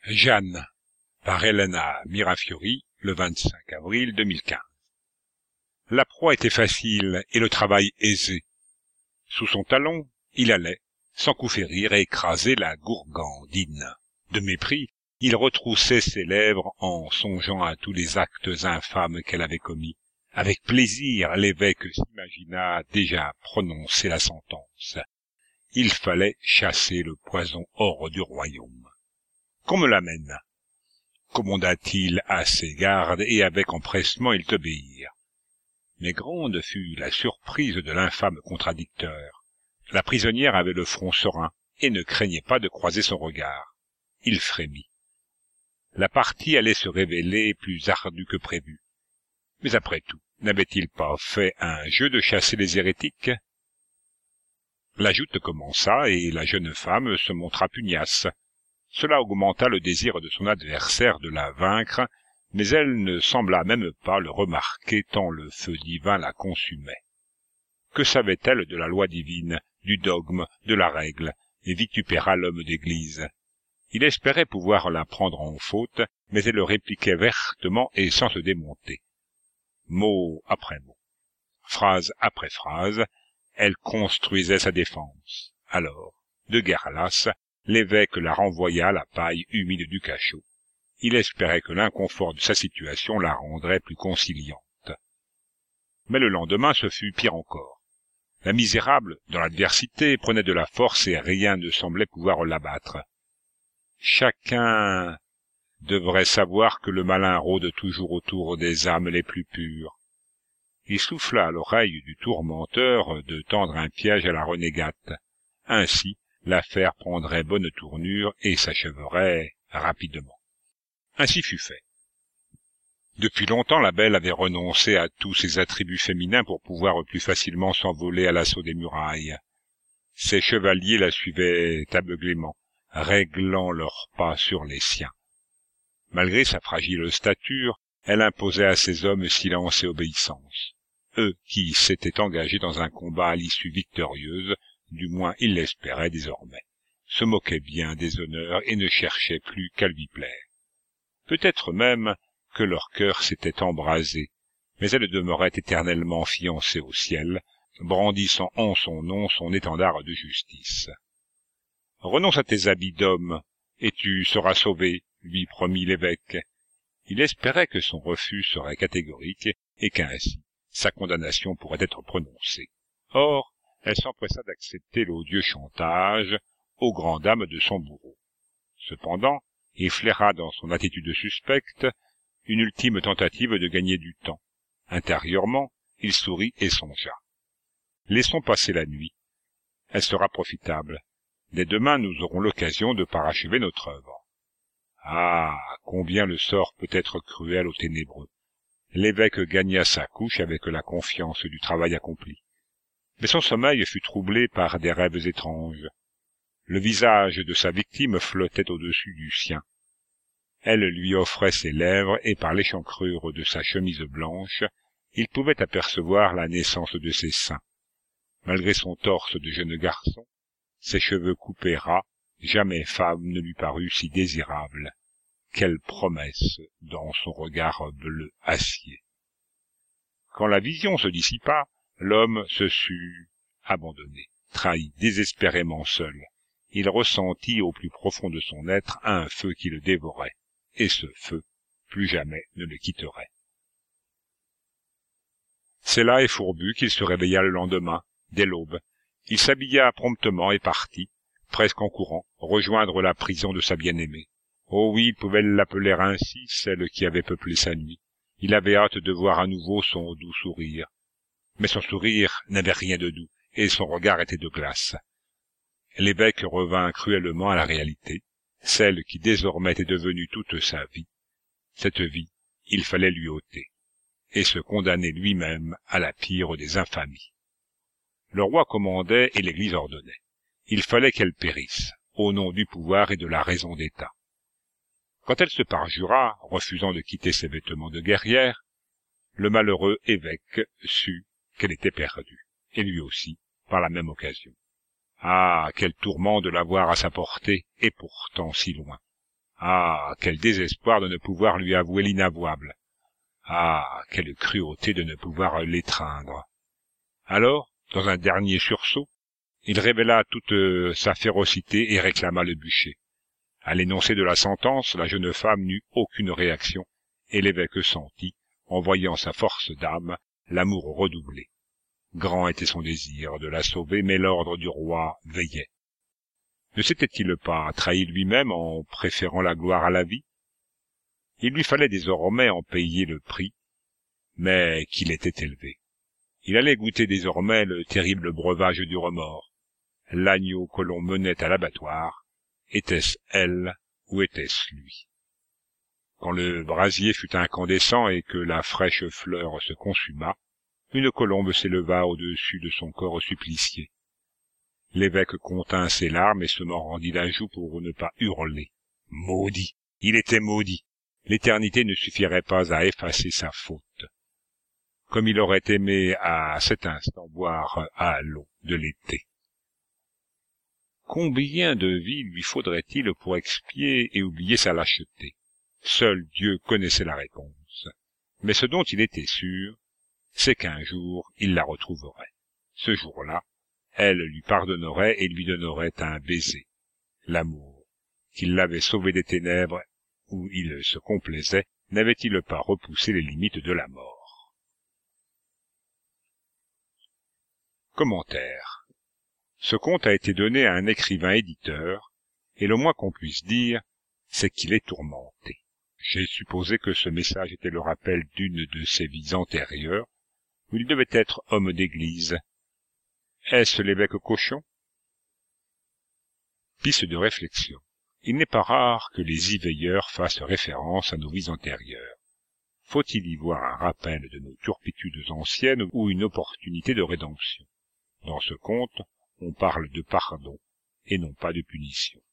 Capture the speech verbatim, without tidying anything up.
Jeanne, par Elena Mirafiori, le vingt-cinq avril deux mille quinze. La proie était facile et le travail aisé. Sous son talon, il allait, sans coup férir, écraser la gourgandine. De mépris, il retroussait ses lèvres en songeant à tous les actes infâmes qu'elle avait commis. Avec plaisir, l'évêque s'imagina déjà prononcer la sentence. Il fallait chasser le poison hors du royaume. « Qu'on me l'amène » commanda-t-il à ses gardes, et avec empressement ils t'obéirent. Mais grande fut la surprise de l'infâme contradicteur. La prisonnière avait le front serein et ne craignait pas de croiser son regard. Il frémit. La partie allait se révéler plus ardue que prévu. Mais après tout, n'avait-il pas fait un jeu de chasser les hérétiques? La joute commença et la jeune femme se montra pugnace. Cela augmenta le désir de son adversaire de la vaincre, mais elle ne sembla même pas le remarquer tant le feu divin la consumait. Que savait-elle de la loi divine, du dogme, de la règle, et vitupéra l'homme d'église. Il espérait pouvoir la prendre en faute, mais elle le répliquait vertement et sans se démonter. Mot après mot, phrase après phrase, elle construisait sa défense. Alors, de guerre lasse, l'évêque la renvoya à la paille humide du cachot. Il espérait que l'inconfort de sa situation la rendrait plus conciliante. Mais le lendemain, ce fut pire encore. La misérable, dans l'adversité, prenait de la force et rien ne semblait pouvoir l'abattre. Chacun devrait savoir que le malin rôde toujours autour des âmes les plus pures. Il souffla à l'oreille du tourmenteur de tendre un piège à la renégate. Ainsi, l'affaire prendrait bonne tournure et s'achèverait rapidement. Ainsi fut fait. Depuis longtemps, la belle avait renoncé à tous ses attributs féminins pour pouvoir plus facilement s'envoler à l'assaut des murailles. Ses chevaliers la suivaient aveuglément, réglant leurs pas sur les siens. Malgré sa fragile stature, elle imposait à ses hommes silence et obéissance. Eux qui s'étaient engagés dans un combat à l'issue victorieuse, du moins ils l'espéraient désormais, se moquaient bien des honneurs et ne cherchaient plus qu'à lui plaire. Peut-être même que leur cœur s'était embrasé, mais elle demeurait éternellement fiancée au ciel, brandissant en son nom son étendard de justice. « Renonce à tes habits d'homme, et tu seras sauvé », lui promit l'évêque. Il espérait que son refus serait catégorique, et qu'ainsi sa condamnation pourrait être prononcée. Or, elle s'empressa d'accepter l'odieux chantage aux grandes dames de son bourreau. Cependant, il flaira dans son attitude suspecte une ultime tentative de gagner du temps. Intérieurement, il sourit et songea. Laissons passer la nuit. Elle sera profitable. Dès demain, nous aurons l'occasion de parachever notre œuvre. Ah, combien le sort peut être cruel aux ténébreux. L'évêque gagna sa couche avec la confiance du travail accompli. Mais son sommeil fut troublé par des rêves étranges. Le visage de sa victime flottait au-dessus du sien. Elle lui offrait ses lèvres et par l'échancrure de sa chemise blanche, il pouvait apercevoir la naissance de ses seins. Malgré son torse de jeune garçon, ses cheveux coupés ras, jamais femme ne lui parut si désirable. Quelle promesse dans son regard bleu acier. Quand la vision se dissipa, l'homme se sut abandonné, trahi, désespérément seul. Il ressentit au plus profond de son être un feu qui le dévorait, et ce feu, plus jamais ne le quitterait. C'est là et fourbu qu'il se réveilla le lendemain, dès l'aube. Il s'habilla promptement et partit, presque en courant, rejoindre la prison de sa bien-aimée. Oh oui, il pouvait l'appeler ainsi, celle qui avait peuplé sa nuit. Il avait hâte de voir à nouveau son doux sourire. Mais son sourire n'avait rien de doux, et son regard était de glace. L'évêque revint cruellement à la réalité, celle qui désormais était devenue toute sa vie. Cette vie, il fallait lui ôter, et se condamner lui-même à la pire des infamies. Le roi commandait et l'Église ordonnait. Il fallait qu'elle périsse, au nom du pouvoir et de la raison d'État. Quand elle se parjura, refusant de quitter ses vêtements de guerrière, le malheureux évêque sut qu'elle était perdue, et lui aussi, par la même occasion. Ah, quel tourment de l'avoir à sa portée, et pourtant si loin. Ah, quel désespoir de ne pouvoir lui avouer l'inavouable. Ah, quelle cruauté de ne pouvoir l'étreindre. Alors, dans un dernier sursaut, il révéla toute sa férocité et réclama le bûcher. À l'énoncé de la sentence, la jeune femme n'eut aucune réaction, et l'évêque sentit, en voyant sa force d'âme, l'amour redoublé. Grand était son désir de la sauver, mais l'ordre du roi veillait. Ne s'était-il pas trahi lui-même en préférant la gloire à la vie? Il lui fallait désormais en payer le prix, mais qu'il était élevé. Il allait goûter désormais le terrible breuvage du remords. L'agneau que l'on menait à l'abattoir, était-ce elle ou était-ce lui? Quand le brasier fut incandescent et que la fraîche fleur se consuma, une colombe s'éleva au-dessus de son corps supplicié. L'évêque contint ses larmes et se mordit la joue pour ne pas hurler. Maudit! Il était maudit! L'éternité ne suffirait pas à effacer sa faute. Comme il aurait aimé à cet instant boire à l'eau de l'été. Combien de vies lui faudrait-il pour expier et oublier sa lâcheté? Seul Dieu connaissait la réponse. Mais ce dont il était sûr, c'est qu'un jour il la retrouverait. Ce jour-là, elle lui pardonnerait et lui donnerait un baiser. L'amour, qui l'avait sauvé des ténèbres où il se complaisait, n'avait-il pas repoussé les limites de la mort? Commentaire. Ce conte a été donné à un écrivain éditeur, et le moins qu'on puisse dire, c'est qu'il est tourmenté. J'ai supposé que ce message était le rappel d'une de ses vies antérieures, où il devait être homme d'église. Est-ce l'évêque Cochon? Piste de réflexion. Il n'est pas rare que les y-veilleurs fassent référence à nos vies antérieures. Faut-il y voir un rappel de nos turpitudes anciennes ou une opportunité de rédemption? Dans ce conte, on parle de pardon et non pas de punition.